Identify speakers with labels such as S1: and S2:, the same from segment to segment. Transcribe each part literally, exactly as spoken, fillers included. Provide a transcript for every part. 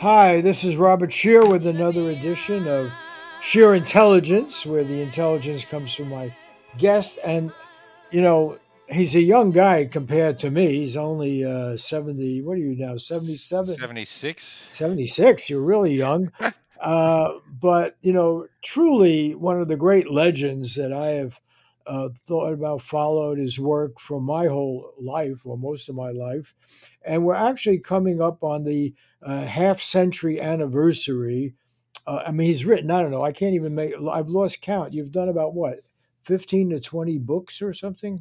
S1: Hi, this is Robert Shear with another edition of Sheer Intelligence, where the intelligence comes from my guest. And, you know, he's a young guy compared to me. He's only uh, seventy, what are you now, seventy-seven?
S2: seventy-six.
S1: seventy-six. You're really young. Uh, but, you know, truly one of the great legends that I have uh, thought about, followed his work for my whole life, or most of my life. And we're actually coming up on the uh, half century anniversary. Uh, I mean, he's written, I don't know, I can't even make, I've lost count. You've done about what, fifteen to twenty books or something?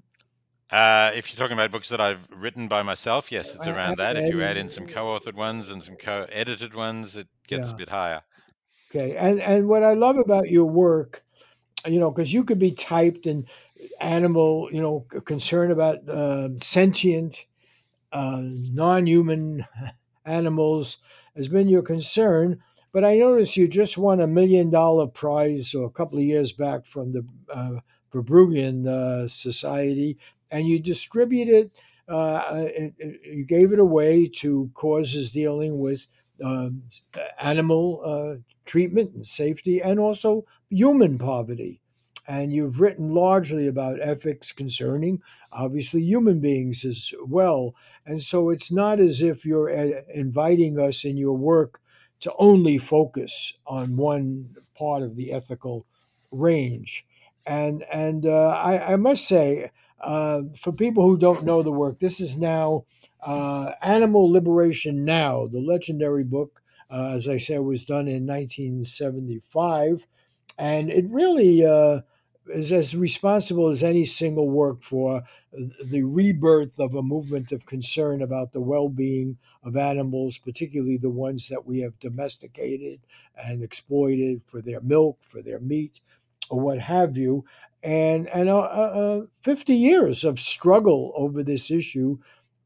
S2: Uh, if you're talking about books that I've written by myself, yes, it's
S1: Uh,
S2: around that. If you add in some
S1: and,
S2: co-authored ones and some co-edited ones, it gets a
S1: yeah.
S2: bit higher.
S1: Okay. And, and what I love about your work, you know, because you could be typed in animal, you know, c- concern about uh, sentient, uh, non human animals has been your concern. But I noticed you just won a million dollar prize or a couple of years back from the uh, Verbruggen uh, Society, and you distributed, uh, it, it- you gave it away to causes dealing with um, animal uh, treatment and safety, and also human poverty. And you've written largely about ethics concerning, obviously, human beings as well. And so it's not as if you're uh, inviting us in your work to only focus on one part of the ethical range. And and uh, I, I must say, uh, for people who don't know the work, this is now uh, Animal Liberation Now, the legendary book, uh, as I said, was done in nineteen seventy-five, and it really uh, is as responsible as any single work for the rebirth of a movement of concern about the well-being of animals, particularly the ones that we have domesticated and exploited for their milk, for their meat, or what have you. And and uh, uh, fifty years of struggle over this issue,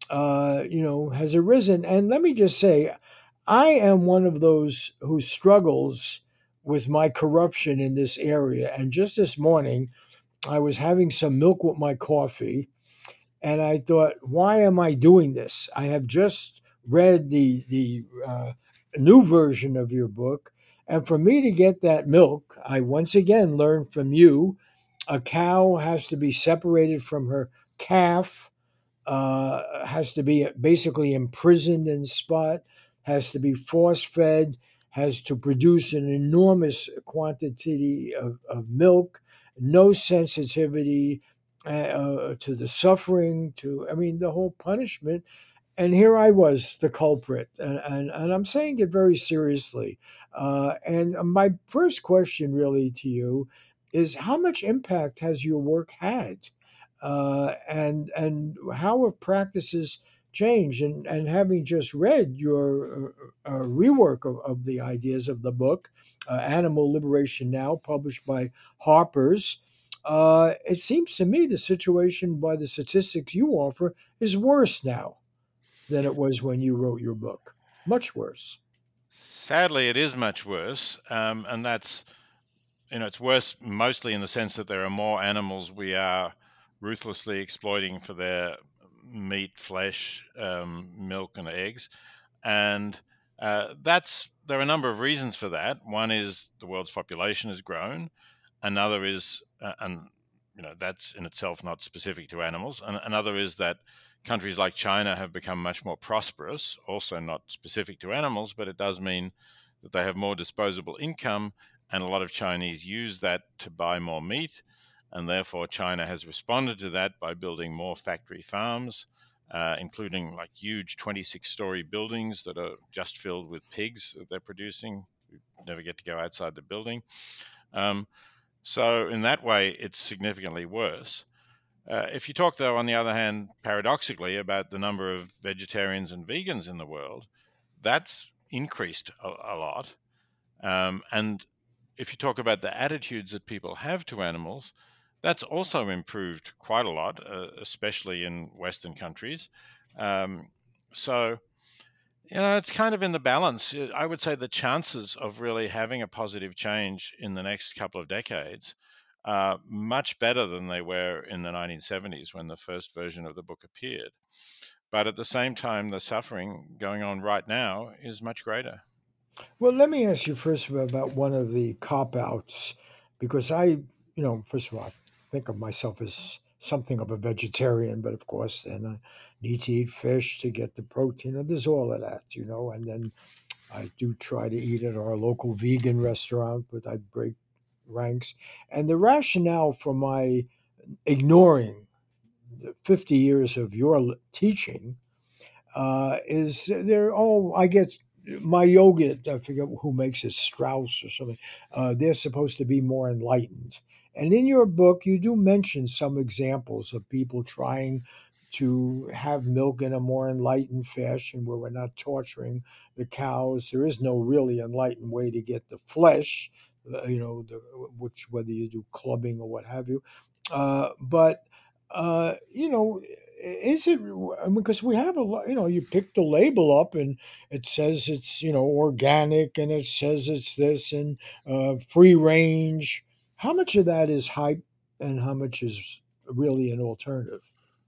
S1: uh, you know, has arisen. And let me just say, I am one of those who struggles with my corruption in this area. And just this morning, I was having some milk with my coffee, and I thought, why am I doing this? I have just read the the uh, new version of your book, and for me to get that milk, I once again learned from you, a cow has to be separated from her calf, uh, has to be basically imprisoned in spot, has to be force fed, has to produce an enormous quantity of, of milk, no sensitivity uh, uh, to the suffering, to, I mean, the whole punishment. And here I was, the culprit. And, and, and I'm saying it very seriously. Uh, and my first question, really, to you is, how much impact has your work had? Uh, and and how have practices changed? And and having just read your uh, uh, rework of, of the ideas of the book, uh, Animal Liberation Now, published by Harper's, uh, it seems to me the situation, by the statistics you offer, is worse now than it was when you wrote your book. Much worse.
S2: Sadly, it is much worse, um, and that's you know it's worse mostly in the sense that there are more animals we are ruthlessly exploiting for their meat, flesh, um, milk, and eggs, and uh, that's there are a number of reasons for that. One is the world's population has grown. Another is, uh, and you know, that's in itself not specific to animals. And another is that countries like China have become much more prosperous, also not specific to animals, but it does mean that they have more disposable income, and a lot of Chinese use that to buy more meat. And therefore, China has responded to that by building more factory farms, uh, including like huge twenty-six story buildings that are just filled with pigs that they're producing. You never get to go outside the building. Um, so, in that way, it's significantly worse. Uh, if you talk, though, on the other hand, paradoxically, about the number of vegetarians and vegans in the world, that's increased a, a lot. Um, and if you talk about the attitudes that people have to animals, that's also improved quite a lot, uh, especially in Western countries. Um, so, you know, it's kind of in the balance. Uh, I would say the chances of really having a positive change in the next couple of decades are much better than they were in the nineteen seventies when the first version of the book appeared. But at the same time, the suffering going on right now is much greater.
S1: Well, let me ask you first of all about one of the cop outs, because I, you know, first of all, I think of myself as something of a vegetarian, but of course, and I need to eat fish to get the protein, and there's all of that, you know, and then I do try to eat at our local vegan restaurant, but I break ranks. And the rationale for my ignoring the fifty years of your teaching uh, is there. Oh, I get my yogurt. I forget who makes it, Strauss or something. Uh, they're supposed to be more enlightened. And in your book, you do mention some examples of people trying to have milk in a more enlightened fashion where we're not torturing the cows. There is no really enlightened way to get the flesh, uh, you know, the, which whether you do clubbing or what have you. Uh, but uh, you know, is it? I mean, because we have a lot. You know, you pick the label up and it says it's you know organic, and it says it's this and uh, free range. How much of that is hype, and how much is really an alternative?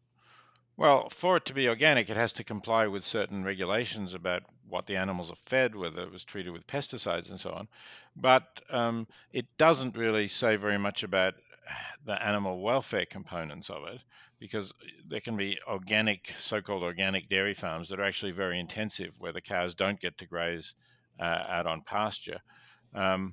S2: Well, for it to be organic, it has to comply with certain regulations about what the animals are fed, whether it was treated with pesticides and so on. But um, it doesn't really say very much about the animal welfare components of it, because there can be organic, so-called organic dairy farms that are actually very intensive, where the cows don't get to graze uh, out on pasture. Um,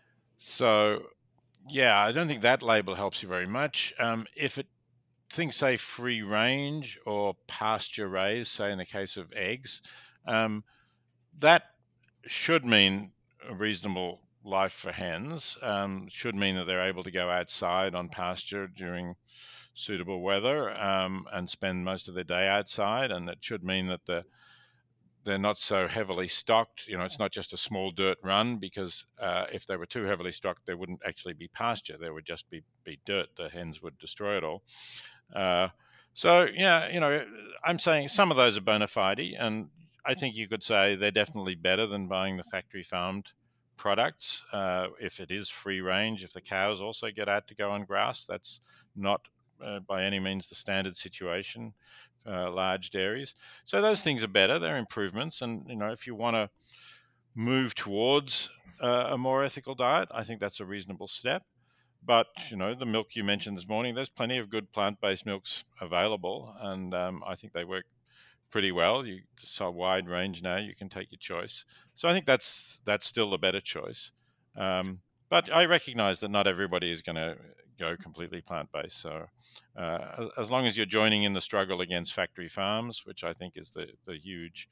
S2: so, yeah, I don't think that label helps you very much. Um, if it things say free range or pasture raised, say in the case of eggs, um, that should mean a reasonable life for hens. Um, should mean that they're able to go outside on pasture during suitable weather um, and spend most of their day outside, and it should mean that the they're not so heavily stocked. You know, it's not just a small dirt run, because uh, if they were too heavily stocked, there wouldn't actually be pasture. There would just be, be dirt. The hens would destroy it all. Uh, so yeah, you know, I'm saying some of those are bona fide, and I think you could say they're definitely better than buying the factory farmed products. Uh, if it is free range, if the cows also get out to go on grass, that's not uh, by any means the standard situation. Uh, large dairies, so those things are better. They're improvements, and you know, if you want to move towards uh, a more ethical diet, I think that's a reasonable step. But you know, the milk you mentioned this morning, there's plenty of good plant-based milks available, and um, I think they work pretty well. You It's a wide range now; you can take your choice. So I think that's that's still the better choice. Um, but I recognise that not everybody is going to go completely plant-based. So uh, as, as long as you're joining in the struggle against factory farms, which I think is the the huge,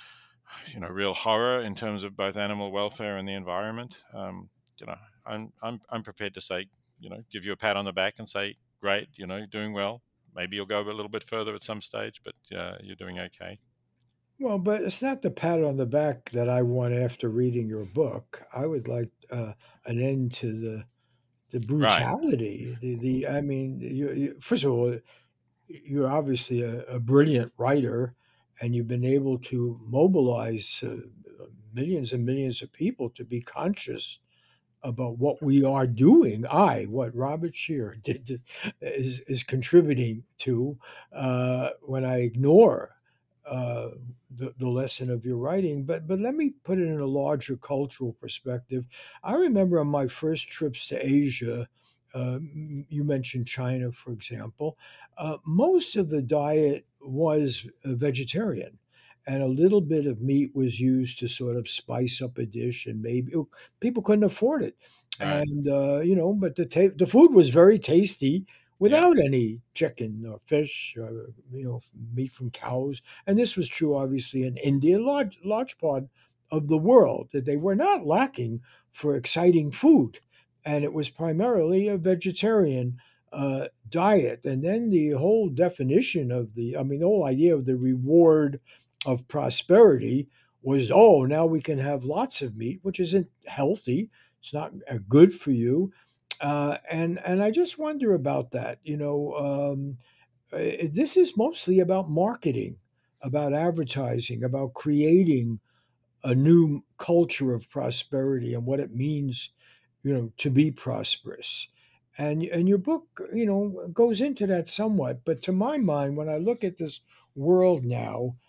S2: you know, real horror in terms of both animal welfare and the environment. Um, you know, I'm I'm I'm prepared to say, you know, give you a pat on the back and say, great, you know, you're doing well. Maybe you'll go a little bit further at some stage, but uh, you're doing okay.
S1: Well, but it's not the pat on the back that I want after reading your book. I would like uh, an end to the the
S2: Right.
S1: brutality. The the I mean, you, you, first of all, you're obviously a, a brilliant writer, and you've been able to mobilize uh, millions and millions of people to be conscious about what we are doing. I, what Robert Shear did, is is contributing to uh, when I ignore uh, the, the lesson of your writing. But but let me put it in a larger cultural perspective. I remember on my first trips to Asia. Uh, you mentioned China, for example. Uh, most of the diet was uh, vegetarian, and a little bit of meat was used to sort of spice up a dish, and maybe people couldn't afford it,
S2: Right.
S1: and uh, you know, but the ta- the food was very tasty
S2: Yeah.
S1: without any chicken or fish, or you know, meat from cows. And this was true, obviously, in India, large large part of the world, that they were not lacking for exciting food, and it was primarily a vegetarian uh, diet. And then the whole definition of the, I mean, the whole idea of the reward of prosperity was, oh, now we can have lots of meat, which isn't healthy. It's not uh, good for you. Uh, and and I just wonder about that. You know, um, uh, this is mostly about marketing, about advertising, about creating a new culture of prosperity and what it means, you know, to be prosperous. And and your book, you know, goes into that somewhat. But to my mind, when I look at this world now,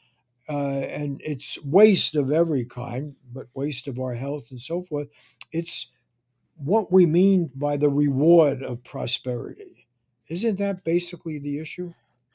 S1: uh, and it's waste of every kind, but waste of our health and so forth. It's what we mean by the reward of prosperity. Isn't that basically the issue?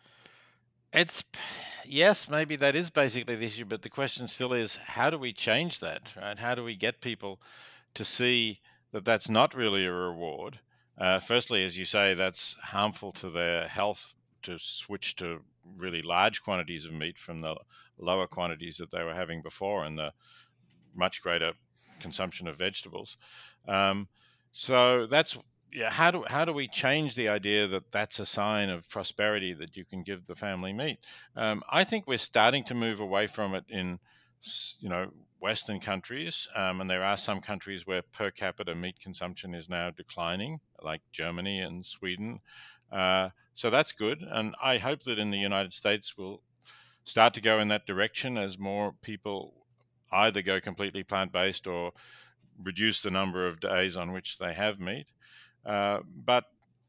S2: It's yes, maybe that is basically the issue, but the question still is, how do we change that, right? How do we get people to see that that's not really a reward? Uh, firstly, as you say, that's harmful to their health to switch to really large quantities of meat from the lower quantities that they were having before, and the much greater consumption of vegetables. Um, so that's yeah. How do how do we change the idea that that's a sign of prosperity that you can give the family meat? Um, I think we're starting to move away from it in you know Western countries, um, and there are some countries where per capita meat consumption is now declining, like Germany and Sweden. Uh, so that's good, and I hope that in the United States we'll start to go in that direction as more people either go completely plant based or reduce the number of days on which they have meat. Uh, but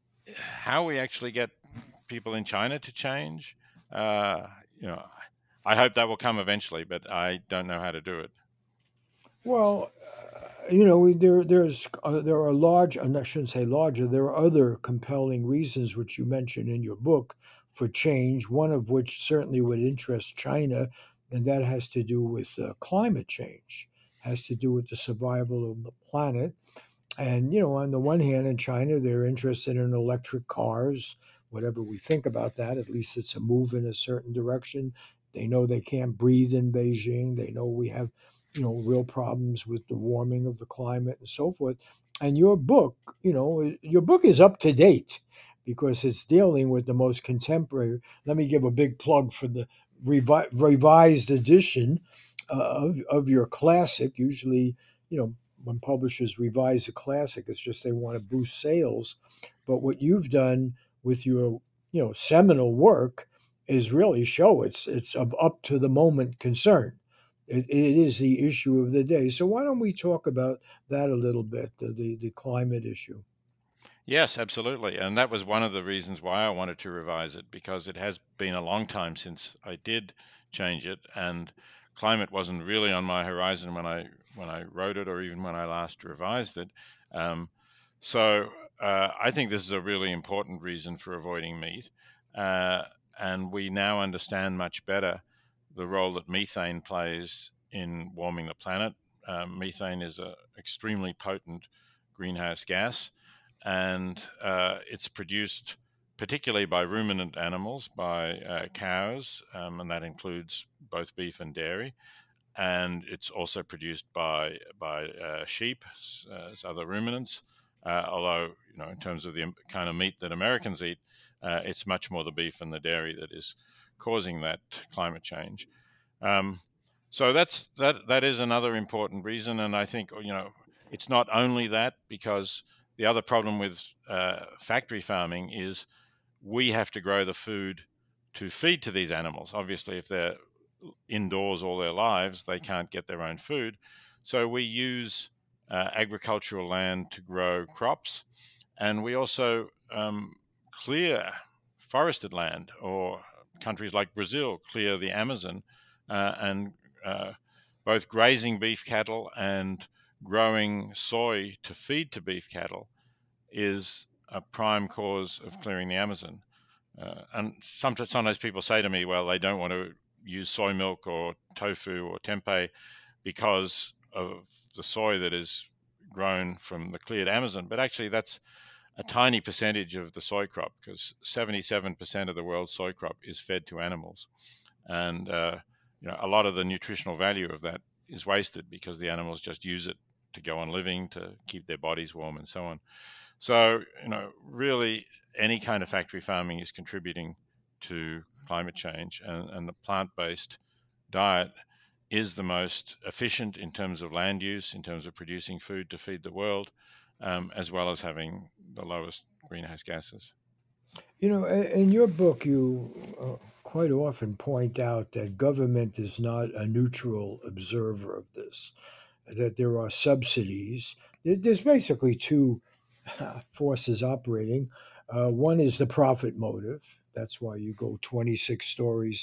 S2: how we actually get people in China to change, uh, you know, I hope that will come eventually, but I don't know how to do it.
S1: Well, uh, you know, we- there there's uh, there are large, and I shouldn't say larger. There are other compelling reasons which you mention in your book for change. One of which certainly would interest China, and that has to do with uh, climate change. Has to do with the survival of the planet. And, you know, on the one hand, in China, they're interested in electric cars. Whatever we think about that, at least it's a move in a certain direction. They know they can't breathe in Beijing. They know we have, you know, real problems with the warming of the climate and so forth. And your book, you know, your book is up to date because it's dealing with the most contemporary. Let me give a big plug for the revi- revised edition uh, of, of your classic. Usually, you know, when publishers revise a classic, it's just they want to boost sales. But what you've done with your, you know, seminal work is really show it's it's of up to the moment concern. It, it is the issue of the day. So why don't we talk about that a little bit, the the, the climate issue?
S2: Yes, absolutely. And that was one of the reasons why I wanted to revise it, because it has been a long time since I did change it, and climate wasn't really on my horizon when I when I wrote it, or even when I last revised it. Um, so uh, I think this is a really important reason for avoiding meat, uh, and we now understand much better the role that methane plays in warming the planet. Um, methane is an extremely potent greenhouse gas, and uh, it's produced particularly by ruminant animals, by uh, cows, um, and that includes both beef and dairy. And it's also produced by by uh, sheep uh, as other ruminants. Uh, although, you know, in terms of the kind of meat that Americans eat, uh, it's much more the beef and the dairy that is causing that climate change. Um, so that's that. That is another important reason, and I think you know it's not only that, because the other problem with uh, factory farming is we have to grow the food to feed to these animals. Obviously, if they're indoors all their lives, they can't get their own food. So we use uh, agricultural land to grow crops, and we also um, clear forested land, or countries like Brazil clear the Amazon, uh, and uh, both grazing beef cattle and growing soy to feed to beef cattle is a prime cause of clearing the Amazon. Uh, and sometimes, sometimes people say to me, well, they don't want to use soy milk or tofu or tempeh because of the soy that is grown from the cleared Amazon. But actually, that's a tiny percentage of the soy crop, because seventy-seven percent of the world's soy crop is fed to animals. And uh, you know, a lot of the nutritional value of that is wasted because the animals just use it to go on living, to keep their bodies warm, and so on. So, you know, really, any kind of factory farming is contributing to climate change, and, and the plant based diet is the most efficient in terms of land use, in terms of producing food to feed the world, um, as well as having the lowest greenhouse gases.
S1: You know, in your book, you uh, quite often point out that government is not a neutral observer of this, that there are subsidies. There's basically two forces operating. Uh, one is the profit motive. That's why you go twenty-six stories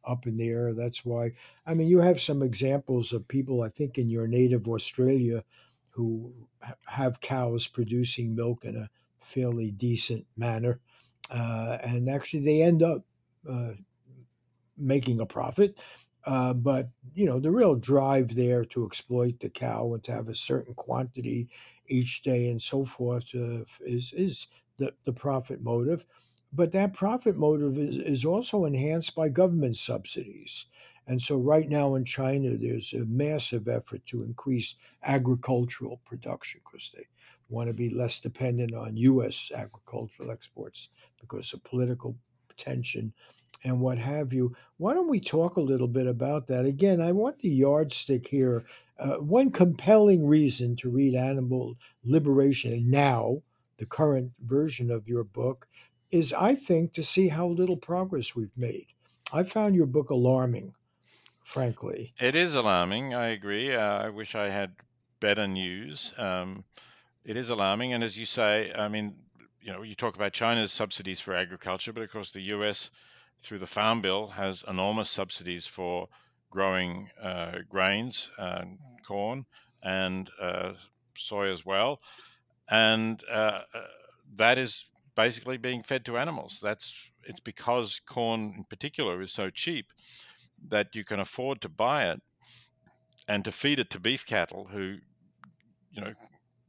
S1: up in the air. That's why, I mean, you have some examples of people, I think, in your native Australia who ha- have cows producing milk in a fairly decent manner. Uh, and actually, they end up uh, making a profit. Uh, but you know the real drive there to exploit the cow and to have a certain quantity each day and so forth uh, is is the, the profit motive. But that profit motive is, is also enhanced by government subsidies. And so right now in China, there's a massive effort to increase agricultural production because they want to be less dependent on U S agricultural exports because of political tension and what have you. Why don't we talk a little bit about that? Again, I want the yardstick here. Uh, one compelling reason to read Animal Liberation now, the current version of your book, is I think to see how little progress we've made. I found your book alarming, frankly.
S2: It is alarming. I agree. Uh, I wish I had better news. Um, it is alarming, and as you say, I mean, you know, you talk about China's subsidies for agriculture, but of course, the U S, through the Farm Bill, has enormous subsidies for growing uh, grains, uh, corn, and uh, soy as well, and uh, uh, that is basically being fed to animals. That's it's because corn, in particular, is so cheap that you can afford to buy it and to feed it to beef cattle who, you know,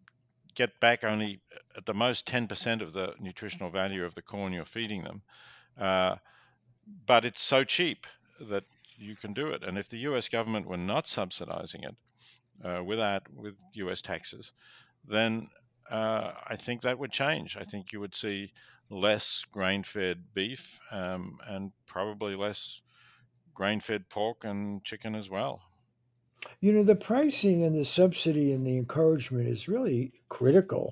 S2: get back only at the most ten percent of the nutritional value of the corn you're feeding them. Uh, but it's so cheap that you can do it. And if the U S government were not subsidizing it uh, without with U S taxes, then uh, I think that would change. I think you would see less grain-fed beef um, and probably less grain-fed pork and chicken as well.
S1: You know, the pricing and the subsidy and the encouragement is really critical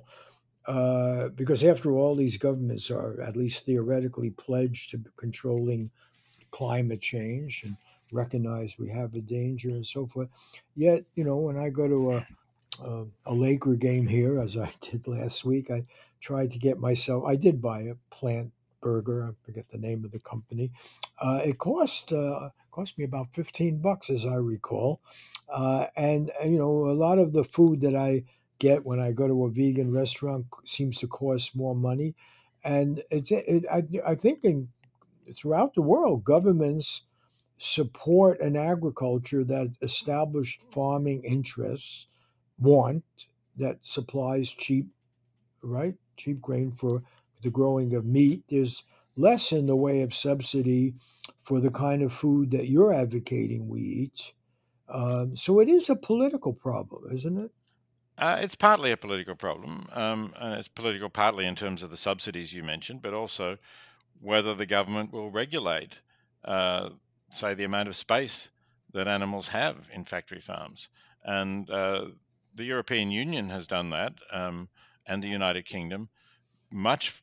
S1: uh, because, after all, these governments are at least theoretically pledged to controlling climate change and recognize we have a danger and so forth. Yet, you know, when I go to a uh, a Laker game here, as I did last week. I tried to get myself. I did buy a plant burger. I forget the name of the company. Uh, it cost uh, cost me about fifteen bucks, as I recall. Uh, and, and you know, a lot of the food that I get when I go to a vegan restaurant seems to cost more money. And it's it, I, I think in throughout the world, governments support an agriculture that established farming interests want that supplies cheap, right? Cheap grain for the growing of meat. There's less in the way of subsidy for the kind of food that you're advocating we eat. Um, so it is a political problem, isn't it?
S2: Uh, it's partly a political problem, um, and it's political partly in terms of the subsidies you mentioned, but also whether the government will regulate, uh, say, the amount of space that animals have in factory farms. And uh, the European Union has done that, um, and the United Kingdom, much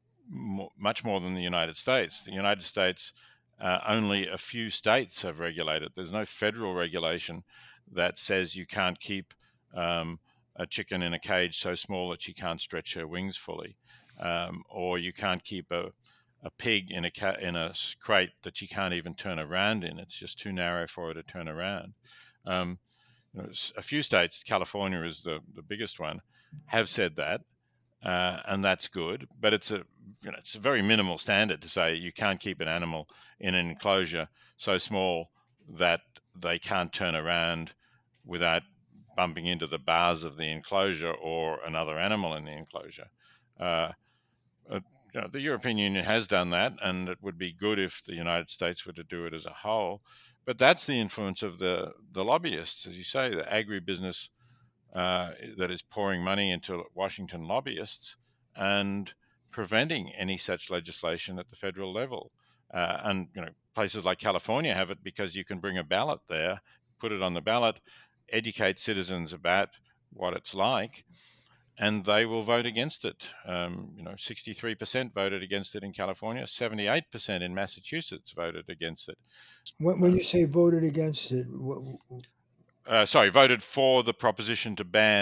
S2: mo- much more than the United States. The United States, uh, only a few states have regulated. There's no federal regulation that says you can't keep um, a chicken in a cage so small that she can't stretch her wings fully, um, or you can't keep a a pig in a ca- in a s- crate that she can't even turn around in. It's just too narrow for her to turn around. Um, you know, s- a few states, California is the, the biggest one, have said that, uh, and that's good. But it's a you know it's a very minimal standard to say you can't keep an animal in an enclosure so small that they can't turn around without bumping into the bars of the enclosure or another animal in the enclosure. Uh, uh, you know, the European Union has done that, and it would be good if the United States were to do it as a whole. But that's the influence of the the lobbyists, as you say, the agribusiness uh, that is pouring money into Washington lobbyists and preventing any such legislation at the federal level. Uh, and you know, places like California have it because you can bring a ballot there, put it on the ballot, educate citizens about what it's like, and they will vote against it. Um, you know, sixty-three percent voted against it in California, seventy-eight percent in Massachusetts voted against it.
S1: When, when
S2: Uh,
S1: you say voted against it,
S2: uh, sorry, voted for the proposition to ban.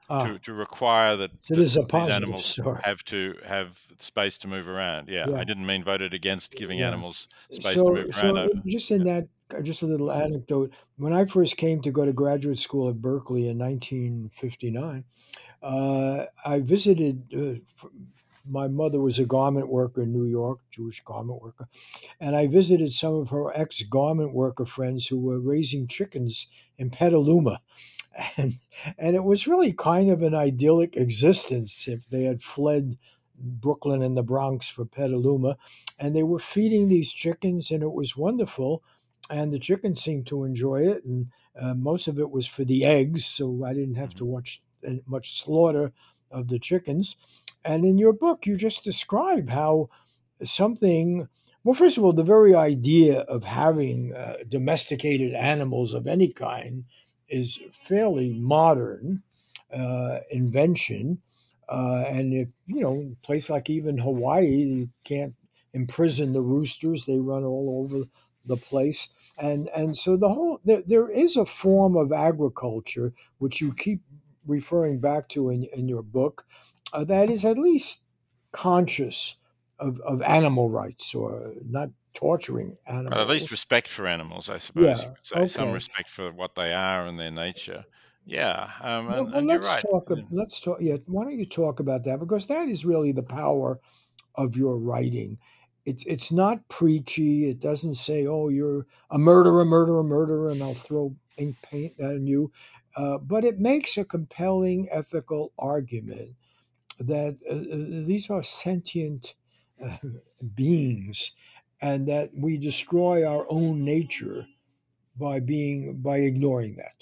S1: Ah,
S2: to to require that,
S1: so
S2: that
S1: this is a
S2: these
S1: positive
S2: animals
S1: story.
S2: have to have space to move around. Yeah, I
S1: Yeah,
S2: didn't mean voted against giving
S1: yeah.
S2: animals space to move
S1: So,
S2: around.
S1: so
S2: I,
S1: it- just in
S2: yeah.
S1: that, uh, just a little anecdote. When I first came to go to graduate school at Berkeley in nineteen fifty-nine, uh, I visited. Uh, f- my mother was a garment worker in New York, Jewish garment worker, and I visited some of her ex garment worker friends who were raising chickens in Petaluma, and and it was really kind of an idyllic existence if they had fled Brooklyn and the Bronx for Petaluma, and they were feeding these chickens, and it was wonderful, and the chickens seemed to enjoy it, and uh, most of it was for the eggs, so I didn't have to
S2: Mhm.
S1: watch uh, much slaughter of the chickens. And in your book, you just describe how something well, first of all, the very idea of having uh, domesticated animals of any kind is fairly modern uh, invention. Uh, and if, you know, in a place like even Hawaii, you can't imprison the roosters, they run all over the place. And, and so the whole, there, there is a form of agriculture, which you keep referring back to in, in your book, uh, that is at least conscious of, of animal rights or not torturing
S2: Well, at least
S1: animals.
S2: respect for animals, I suppose you
S1: Yeah.
S2: could say. Some
S1: Okay.
S2: respect for what they are and their nature. Yeah, um,
S1: Well,
S2: and
S1: well,
S2: and you're
S1: let's
S2: right.
S1: talk.
S2: Yeah.
S1: Let's talk. Yeah. Why don't you talk about that? Because that is really the power of your writing. It's it's not preachy. It doesn't say, "Oh, you're a murderer, murderer, murderer," and I'll throw ink paint on you. Uh, but it makes a compelling ethical argument that uh, uh, these are sentient uh, beings, and that we destroy our own nature by being by ignoring that.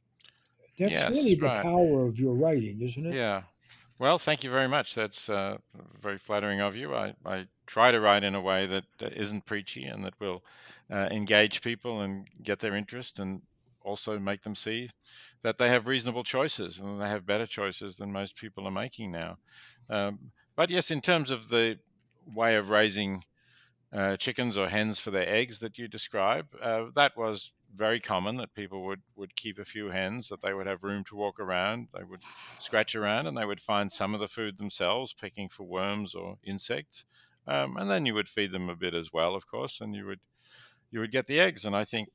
S1: That's really
S2: Yes,
S1: the
S2: right.
S1: power of your writing, isn't it?
S2: Yeah. Well, thank you very much. That's uh, very flattering of you. I, I try to write in a way that uh, isn't preachy and that will uh, engage people and get their interest and also make them see that they have reasonable choices and they have better choices than most people are making now. Um, but yes, in terms of the way of raising uh, chickens or hens for their eggs that you describe, uh, that was very common that people would, would keep a few hens, that they would have room to walk around, they would scratch around and they would find some of the food themselves, picking for worms or insects. Um, and then you would feed them a bit as well, of course, and you would you would get the eggs. And I think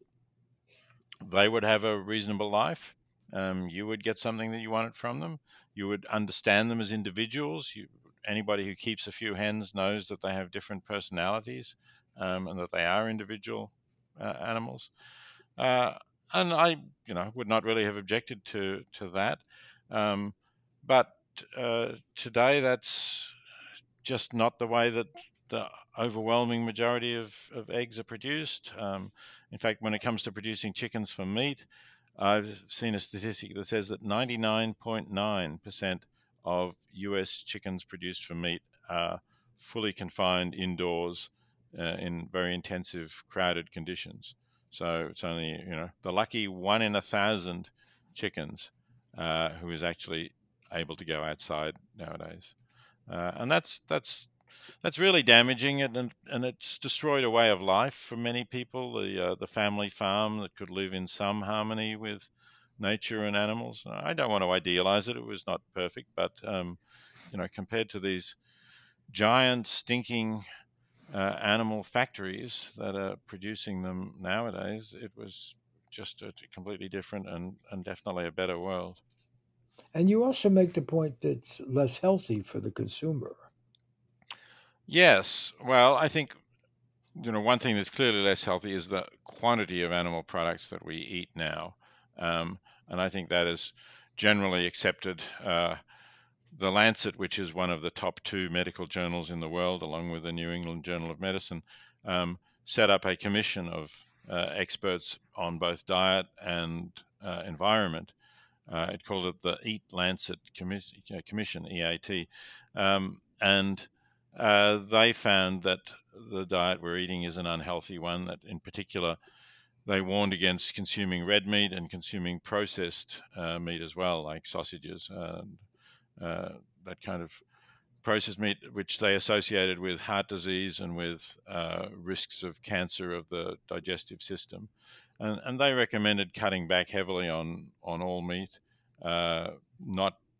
S2: they would have a reasonable life. Um, you would get something that you wanted from them. You would understand them as individuals. You, anybody who keeps a few hens knows that they have different personalities um, and that they are individual uh, animals. Uh, and I, you know, would not really have objected to to that. Um, but uh, today, that's just not the way that the overwhelming majority of, of eggs are produced. Um, in fact, when it comes to producing chickens for meat, I've seen a statistic that says that ninety-nine point nine percent of U S chickens produced for meat are fully confined indoors uh, in very intensive, crowded conditions. So it's only, you know, the lucky one in a thousand chickens uh, who is actually able to go outside nowadays. Uh, and that's that's that's really damaging, and and and it's destroyed a way of life for many people. The uh, the family farm that could live in some harmony with nature and animals. I don't want to idealize it; it was not perfect, but um, you know, compared to these giant stinking uh, animal factories that are producing them nowadays, it was just a completely different and and definitely a better world.
S1: And you also make the point that it's less healthy for the consumer.
S2: Yes, well, I think you know, one thing that's clearly less healthy is the quantity of animal products that we eat now. Um, and I think that is generally accepted. Uh, the Lancet, which is one of the top two medical journals in the world, along with the New England Journal of Medicine, um, set up a commission of uh, experts on both diet and uh, environment. Uh, it called it the Eat Lancet Commis- uh, Commission, E A T. Um, and uh, they found that the diet we're eating is an unhealthy one, that in particular, they warned against consuming red meat and consuming processed uh, meat as well, like sausages and uh, that kind of processed meat, which they associated with heart disease and with uh, risks of cancer of the digestive system. And, and they recommended cutting back heavily on, on all meat, uh, not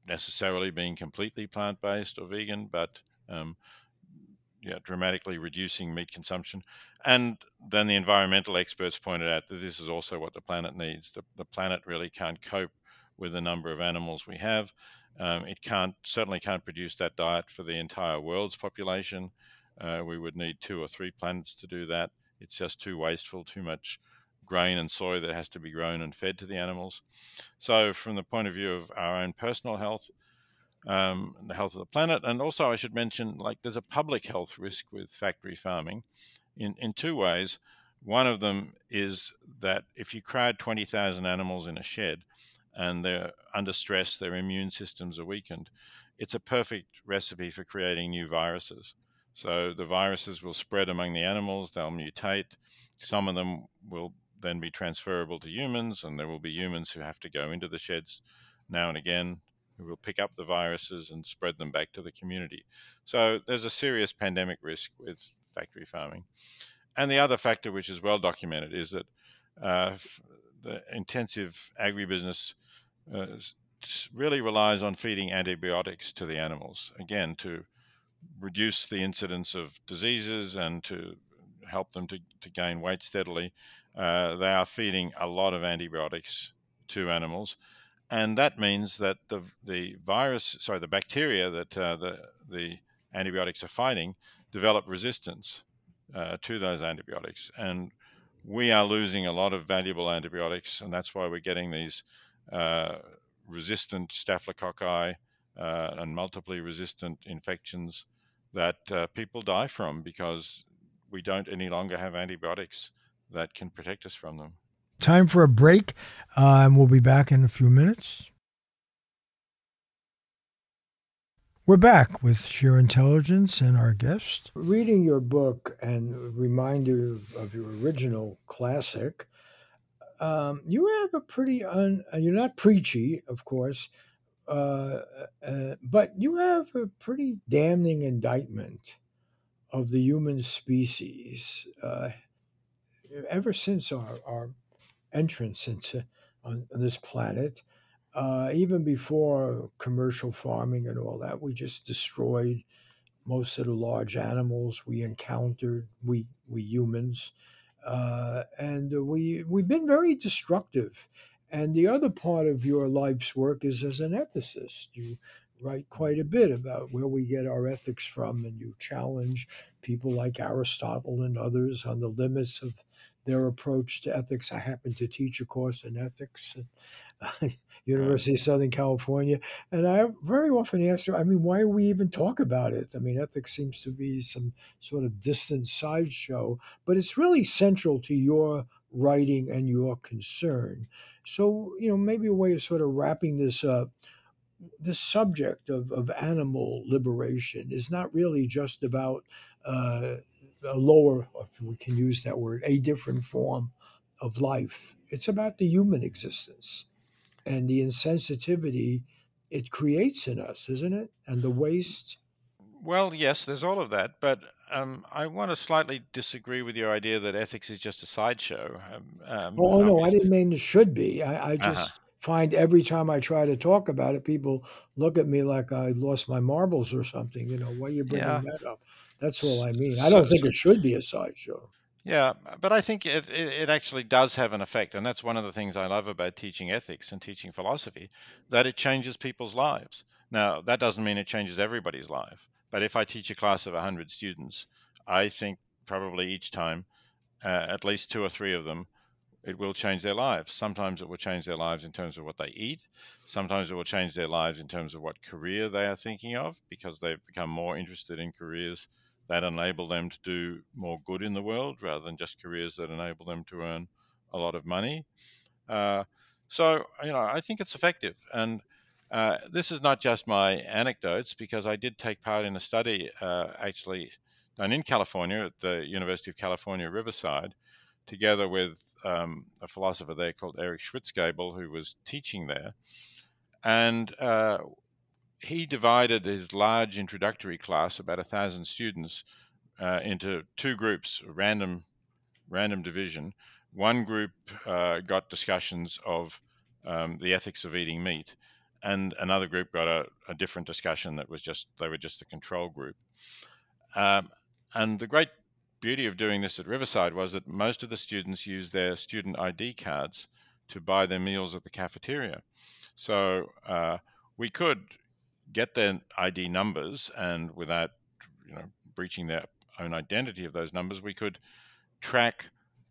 S2: necessarily being completely plant-based or vegan, but um, yeah, dramatically reducing meat consumption. And then the environmental experts pointed out that this is also what the planet needs. The, the planet really can't cope with the number of animals we have. Um, it can't certainly can't produce that diet for the entire world's population. Uh, we would need two or three planets to do that. It's just too wasteful, too much grain and soy that has to be grown and fed to the animals. So, from the point of view of our own personal health, um, the health of the planet. And also, I should mention, like, there's a public health risk with factory farming in, in two ways. One of them is that if you crowd twenty thousand animals in a shed and they're under stress, their immune systems are weakened, it's a perfect recipe for creating new viruses. So the viruses will spread among the animals, they'll mutate. Some of them will then be transferable to humans, and there will be humans who have to go into the sheds now and again, who will pick up the viruses and spread them back to the community. So there's a serious pandemic risk with factory farming. And the other factor, which is well documented, is that uh, the intensive agribusiness uh, really relies on feeding antibiotics to the animals, again, to reduce the incidence of diseases and to help them to, to gain weight steadily. Uh, they are feeding a lot of antibiotics to animals, and that means that the the virus, sorry, the bacteria that uh, the the antibiotics are fighting, develop resistance uh, to those antibiotics, and we are losing a lot of valuable antibiotics, and that's why we're getting these uh, resistant staphylococci uh, and multiply resistant infections that uh, people die from because we don't any longer have antibiotics that can protect us from them.
S1: Time for a break, uh, and we'll be back in a few minutes. We're back with Sheer Intelligence and our guest. Reading your book and reminder of your original classic, um, you have a pretty, un, you're not preachy, of course, uh, uh, but you have a pretty damning indictment of the human species. Uh, ever since our, our entrance into on, on this planet, uh, even before commercial farming and all that, we just destroyed most of the large animals we encountered. We we humans, uh, and we we've been very destructive. And the other part of your life's work is as an ethicist. You write quite a bit about where we get our ethics from, and you challenge people like Aristotle and others on the limits of their approach to ethics. I happen to teach a course in ethics at University of Southern California, and I very often ask, I mean, why do we even talk about it? I mean, ethics seems to be some sort of distant sideshow, but it's really central to your writing and your concern. So, you know, maybe a way of sort of wrapping this up, the subject of, of animal liberation is not really just about uh, a lower, if we can use that word, a different form of life. It's about the human existence and the insensitivity it creates in us, isn't it? And the waste.
S2: Well, yes, there's all of that, but um, I want to slightly disagree with your idea that ethics is just a sideshow. Um, um,
S1: Oh, oh no, I
S2: obviously,
S1: didn't mean it should be. I, I
S2: uh-huh.
S1: just find every time I try to talk about it, people look at me like I lost my marbles or something. You know, why are you bringing
S2: Yeah,
S1: that up? That's all
S2: s-
S1: I mean. I
S2: so,
S1: don't think
S2: so
S1: it should be a sideshow.
S2: yeah, but I think it, it, it actually does have an effect, and that's one of the things I love about teaching ethics and teaching philosophy, that it changes people's lives. Now, that doesn't mean it changes everybody's life, but if I teach a class of one hundred students, I think probably each time, uh, at least two or three of them, it will change their lives. Sometimes it will change their lives in terms of what they eat. Sometimes it will change their lives in terms of what career they are thinking of because they've become more interested in careers that enable them to do more good in the world rather than just careers that enable them to earn a lot of money. Uh, so, you know, I think it's effective. And uh, this is not just my anecdotes because I did take part in a study uh, actually done in California at the University of California, Riverside, together with um, a philosopher there called Eric Schwitzgebel, who was teaching there. And uh, he divided his large introductory class, about a thousand students, uh, into two groups, random random division. One group uh, got discussions of um, the ethics of eating meat, and another group got a, a different discussion that was just they were just a control group. Um, and the great beauty of doing this at Riverside was that most of the students used their student I D cards to buy their meals at the cafeteria. So uh, we could get their I D numbers, and without you know breaching their own identity of those numbers, we could track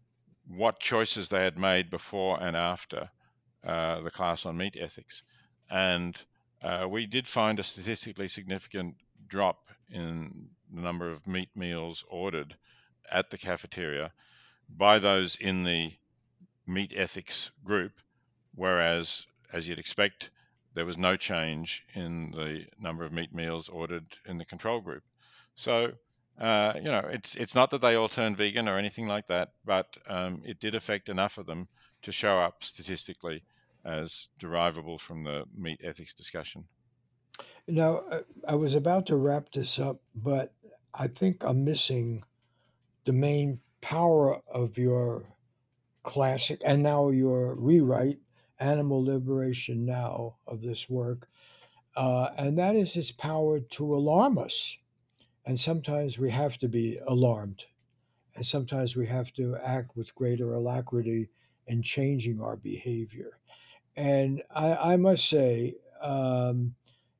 S2: what choices they had made before and after uh, the class on meat ethics. And uh, we did find a statistically significant drop in the number of meat meals ordered at the cafeteria by those in the meat ethics group, whereas, as you'd expect, there was no change in the number of meat meals ordered in the control group. So, uh, you know, it's it's not that they all turned vegan or anything like that, but um, it did affect enough of them to show up statistically as derivable from the meat ethics discussion.
S1: Now, uh, I was about to wrap this up, but I think I'm missing the main power of your classic and now your rewrite, Animal Liberation Now, of this work. Uh, and that is its power to alarm us. And sometimes we have to be alarmed. And sometimes we have to act with greater alacrity in changing our behavior. And I, I must say, um,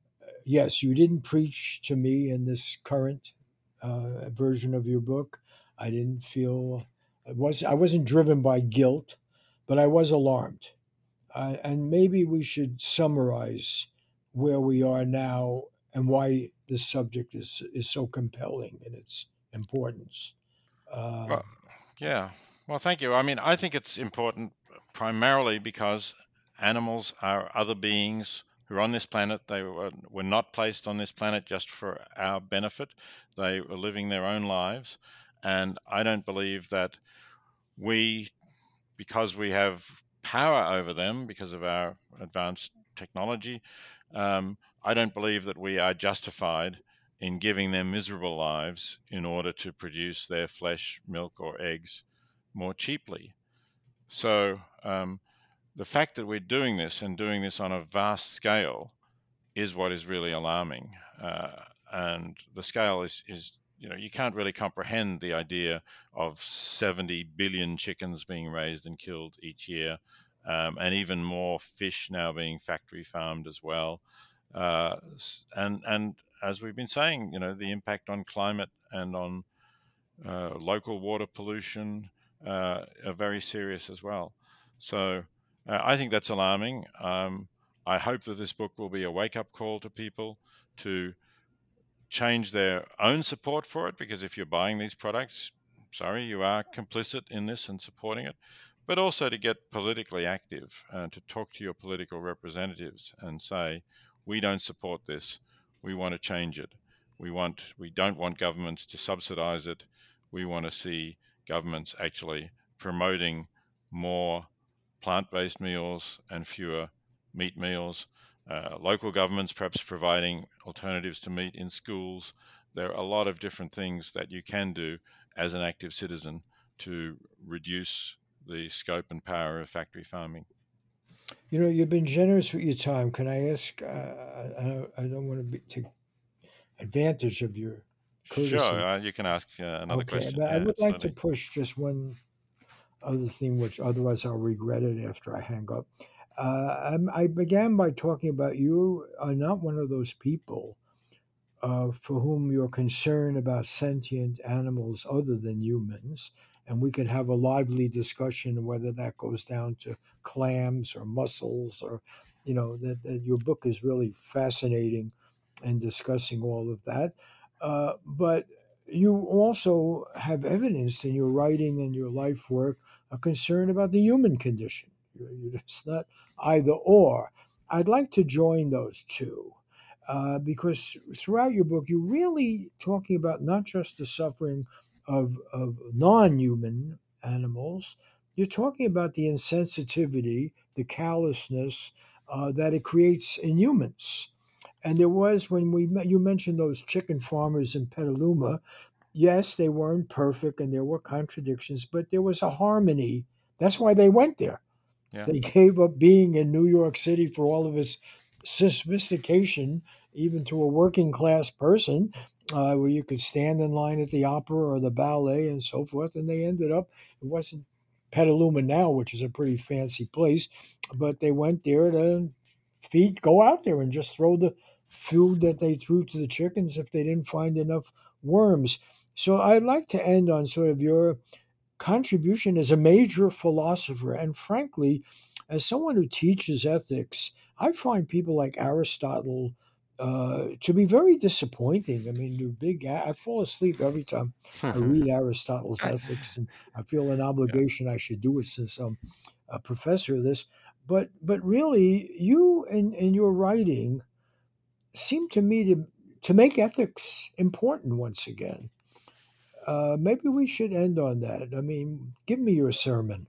S1: yes, you didn't preach to me in this current uh, version of your book. I didn't feel I was I wasn't driven by guilt, but I was alarmed. Uh, and maybe we should summarize where we are now and why this subject is is so compelling in its importance.
S2: Well,
S1: Um,
S2: yeah. Well, thank you. I mean, I think it's important primarily because animals are other beings who are on this planet. They were, were not placed on this planet just for our benefit. They were living their own lives. And I don't believe that we, because we have power over them because of our advanced technology, um, I don't believe that we are justified in giving them miserable lives in order to produce their flesh, milk, or eggs more cheaply. So um, the fact that we're doing this and doing this on a vast scale is what is really alarming. Uh, and the scale is, is, you know, you can't really comprehend the idea of seventy billion chickens being raised and killed each year, um, and even more fish now being factory farmed as well. Uh, and and as we've been saying, you know, the impact on climate and on uh, local water pollution uh, are very serious as well. So uh, I think that's alarming. Um, I hope that this book will be a wake up call to people to change their own support for it, because if you're buying these products, sorry, you are complicit in this and supporting it, but also to get politically active and to talk to your political representatives and say, we don't support this. We want to change it. We want we don't want governments to subsidize it. We want to see governments actually promoting more plant-based meals and fewer meat meals, uh, local governments perhaps providing alternatives to meat in schools. There are a lot of different things that you can do as an active citizen to reduce the scope and power of factory farming.
S1: you know, you've been generous with your time. Can I ask? Uh, I, don't, I don't want to be, take advantage of your
S2: Sure,
S1: courtesy.
S2: uh, you can ask uh, another
S1: Okay,
S2: question.
S1: but I
S2: Yeah,
S1: would like to
S2: absolutely.
S1: push just one other thing, which otherwise I'll regret it after I hang up. Uh, I, I began by talking about you are not one of those people uh, for whom you're concerned about sentient animals other than humans. And we could have a lively discussion whether that goes down to clams or mussels or, you know, that, that your book is really fascinating in discussing all of that. Uh, but you also have evidence in your writing and your life work a concern about the human condition. You- you- It's not either or. I'd like to join those two uh, because throughout your book, you're really talking about not just the suffering of, of non human animals, you're talking about the insensitivity, the callousness uh, that it creates in humans. And there was, when we met, you mentioned those chicken farmers in Petaluma. Yes, they weren't perfect and there were contradictions, but there was a harmony. That's why they went there.
S2: Yeah.
S1: They gave up being in New York City for all of its sophistication, even to a working class person, uh, where you could stand in line at the opera or the ballet and so forth. And they ended up, it wasn't Petaluma now, which is a pretty fancy place, but they went there to feed, go out there and just throw the food that they threw to the chickens if they didn't find enough worms. So I'd like to end on sort of your contribution as a major philosopher. And frankly, as someone who teaches ethics, I find people like Aristotle uh, to be very disappointing. I mean, they're big. I fall asleep every time I read Aristotle's Ethics, and I feel an
S2: Yeah.
S1: obligation I should do it since I'm a professor of this. But but really, you in, in your writing seem to me to to make ethics important once again. Uh, maybe we should end on that. I mean, give me your sermon.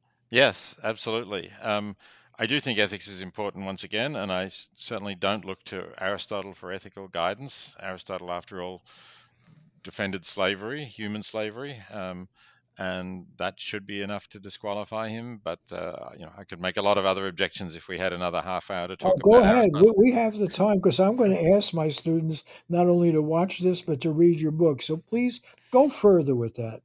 S2: Yes, absolutely. Um, I do think ethics is important once again, and I s- certainly don't look to Aristotle for ethical guidance. Aristotle, after all, defended slavery, human slavery, um, and that should be enough to disqualify him. But uh, you know, I could make a lot of other objections if we had another half hour to
S1: Oh,
S2: talk
S1: go
S2: about
S1: ahead. We,
S2: Aristotle.
S1: we have the time because I'm going to ask my students not only to watch this, but to read your book. So please go further with that.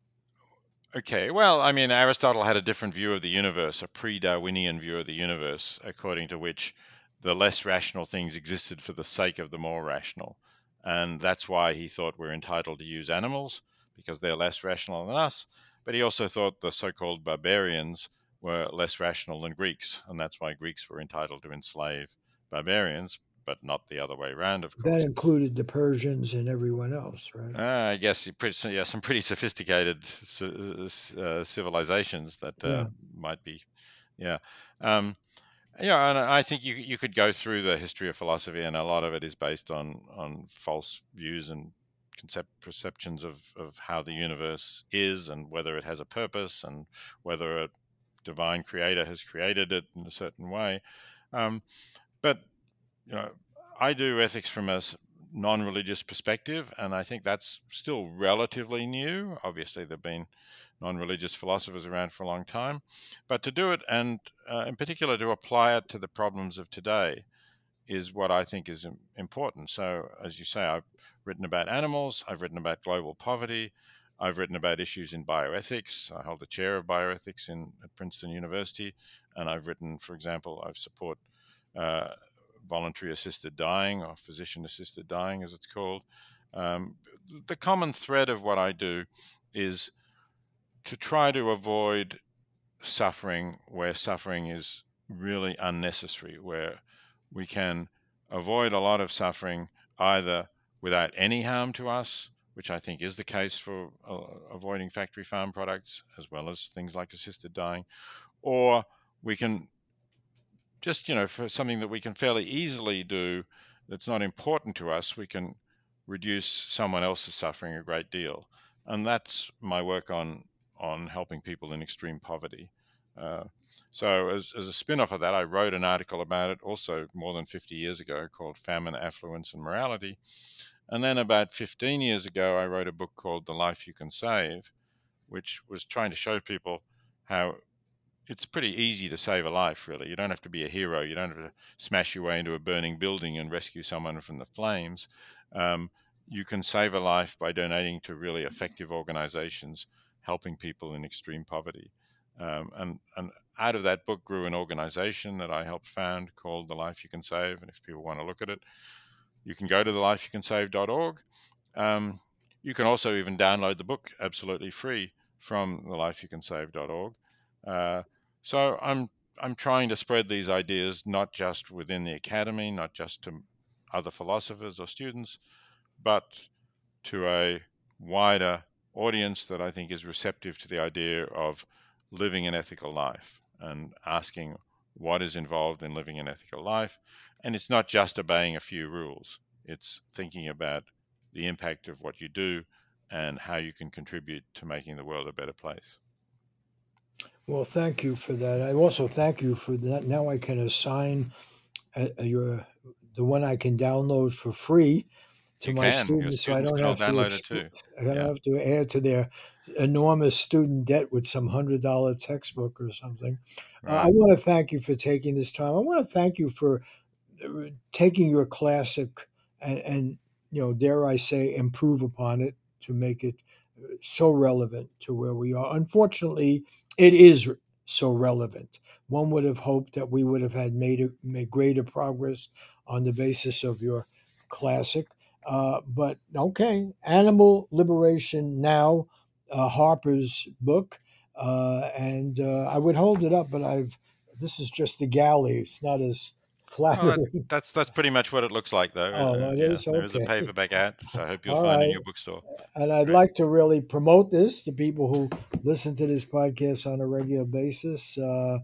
S2: Okay, well, I mean, Aristotle had a different view of the universe, a pre-Darwinian view of the universe, according to which the less rational things existed for the sake of the more rational. And that's why he thought we're entitled to use animals, because they're less rational than us. But he also thought the so-called barbarians were less rational than Greeks, and that's why Greeks were entitled to enslave barbarians, but not the other way around, of
S1: That
S2: course.
S1: included the Persians and everyone else, right?
S2: Uh, I guess you pretty, yeah, some pretty sophisticated ci- uh, civilizations that uh,
S1: Yeah.
S2: might be, yeah, um, yeah, and I think you you could go through the history of philosophy, and a lot of it is based on on false views and concept perceptions of of how the universe is and whether it has a purpose and whether a divine creator has created it in a certain way. Um, but you know, I do ethics from a non-religious perspective, and I think that's still relatively new. Obviously, there've been non-religious philosophers around for a long time, but to do it, and uh, in particular to apply it to the problems of today, is what I think is important. So, as you say, I've written about animals, I've written about global poverty, I've written about issues in bioethics. I hold the chair of bioethics in at Princeton University, and I've written, for example, I support uh, voluntary assisted dying or physician assisted dying, as it's called. Um, the common thread of what I do is to try to avoid suffering where suffering is really unnecessary, where we can avoid a lot of suffering either without any harm to us, which I think is the case for uh, avoiding factory farm products, as well as things like assisted dying, or we can just, you know, for something that we can fairly easily do that's not important to us, we can reduce someone else's suffering a great deal. And that's my work on on helping people in extreme poverty. Uh, so as, as a spin-off of that, I wrote an article about it also more than fifty years ago called Famine, Affluence and Morality. And then about fifteen years ago, I wrote a book called The Life You Can Save, which was trying to show people how it's pretty easy to save a life, really. You don't have to be a hero. You don't have to smash your way into a burning building and rescue someone from the flames. Um, you can save a life by donating to really effective organizations helping people in extreme poverty. Um, and, and out of that book grew an organization that I helped found called The Life You Can Save. And if people want to look at it, you can go to the life you can save dot org. Um, you can also even download the book absolutely free from the life you can save dot org. Uh, so I'm I'm trying to spread these ideas not just within the academy, not just to other philosophers or students, but to a wider audience that I think is receptive to the idea of living an ethical life and asking what is involved in living an ethical life. And it's not just obeying a few rules, it's thinking about the impact of what you do and how you can contribute to making the world a better place.
S1: Well, thank you for that. I also thank you for that. Now I can assign uh, your the one I can download for free to
S2: You
S1: my
S2: can, your
S1: students, so I
S2: students
S1: don't
S2: can all
S1: have to
S2: download it
S1: exp-
S2: too.
S1: I don't
S2: Yeah.
S1: have to add to their enormous student debt with some hundred dollar textbook or something. Uh, I
S2: Right.
S1: want to thank you for taking this time. I want to thank you for taking your classic and, and you know, dare I say, improve upon it to make it so relevant to where we are. Unfortunately, it is so relevant. One would have hoped that we would have had made, a, made greater progress on the basis of your classic. Uh, but okay, Animal Liberation Now, uh, Harper's book, uh, and uh, I would hold it up, but I've this is just the galley. It's not as
S2: Oh, that,
S1: flattering.
S2: that's that's pretty much what it looks like, though.
S1: Oh,
S2: Uh,
S1: it
S2: yeah,
S1: is
S2: there is a
S1: okay.
S2: paperback ad, so I hope you'll
S1: All
S2: find it in
S1: right.
S2: your bookstore.
S1: And I'd
S2: Great.
S1: like to really promote this to people who listen to this podcast on a regular basis. Uh,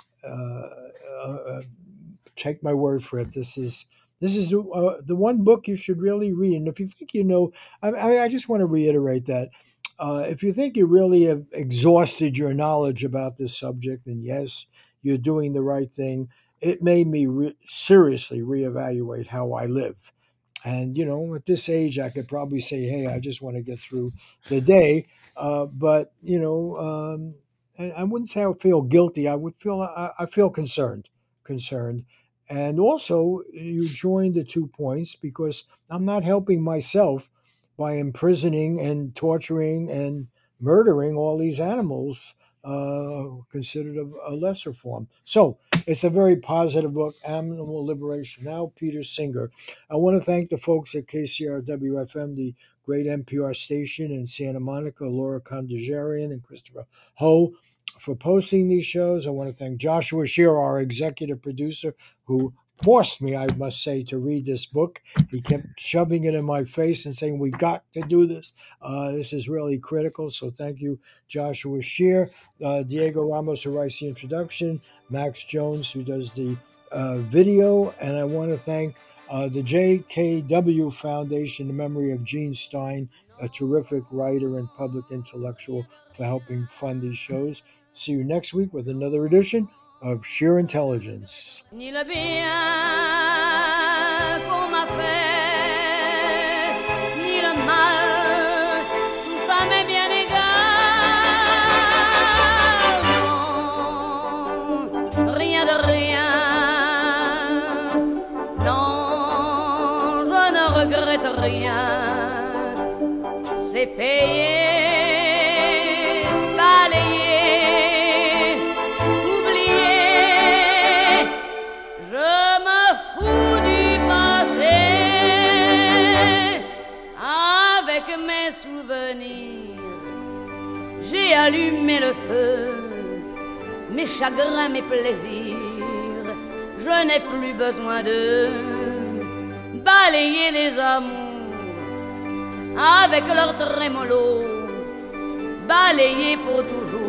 S1: uh, uh, take my word for it. This is this is uh, the one book you should really read. And if you think you know, I, I, I just want to reiterate that. Uh, if you think you really have exhausted your knowledge about this subject, then yes, you're doing the right thing. It made me re- seriously reevaluate how I live. And, you know, at this age, I could probably say, hey, I just want to get through the day. Uh, but, you know, um, I, I wouldn't say I would feel guilty. I would feel, I, I feel concerned, concerned. And also, you joined the two points because I'm not helping myself by imprisoning and torturing and murdering all these animals uh, considered a, a lesser form. So it's a very positive book, Animal Liberation Now, Peter Singer. I want to thank the folks at K C R W F M, the great N P R station in Santa Monica, Laura Kondajarian and Christopher Ho, for posting these shows. I want to thank Joshua Shearer, our executive producer, who forced me, I must say, to read this book. He kept shoving it in my face and saying, we got to do this. Uh, this is really critical. So thank you, Joshua Shearer, uh, Diego Ramos, who writes the introduction, Max Jones, who does the uh, video. And I want to thank uh, the J K W Foundation, in memory of Gene Stein, a terrific writer and public intellectual, for helping fund these shows. See you next week with another edition of Sheer Intelligence.
S3: Ni le bien qu'on m'a fait, ni le mal, tout ça m'est bien égal. Non, rien de rien. Non, je ne regrette rien. C'est payé. J'ai allumé le feu, mes chagrins, mes plaisirs. Je n'ai plus besoin de balayer les amours avec leur trémolo, balayer pour toujours.